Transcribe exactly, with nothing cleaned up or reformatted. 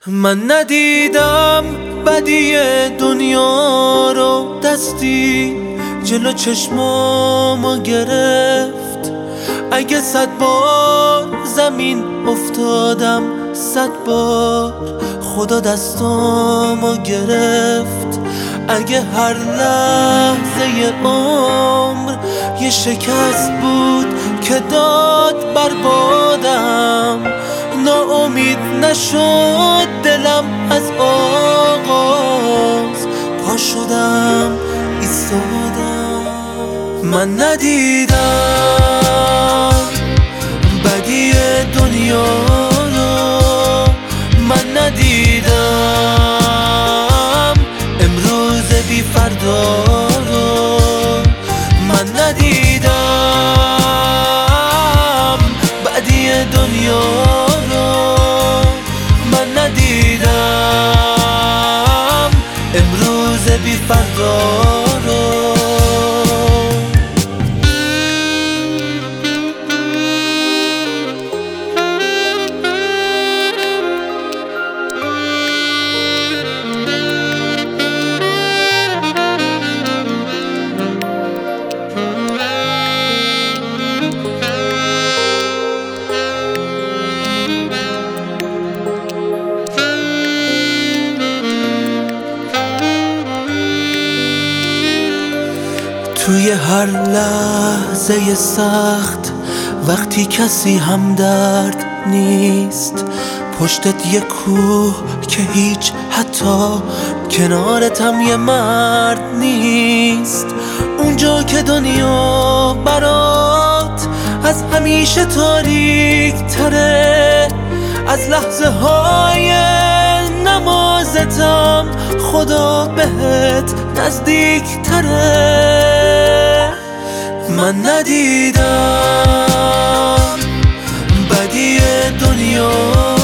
من ندیدم بدی دنیا رو، دستی جلو چشمامو گرفت. اگه صد بار زمین افتادم، صد بار خدا دستامو گرفت. اگه هر لحظه عمر یه شکست بود که داد بربادم، ناامید نشد دلم از آغاز، پا شدم ایستادم. من ندیدم بدی دنیا رو، من ندیدم امروز بی فردا رو، من ندیدم بدی دنیا رو، من ندیدم امروز بی فردا رو. توی هر لحظه سخت وقتی کسی همدرد نیست، پشتت یه کوه که هیچ حتی کنارت هم یه مرد نیست. اونجا که دنیا برات از همیشه تاریک تره، از لحظه های نمازتم خدا بهت نزدیک تره. من ندیدم بدی دنیا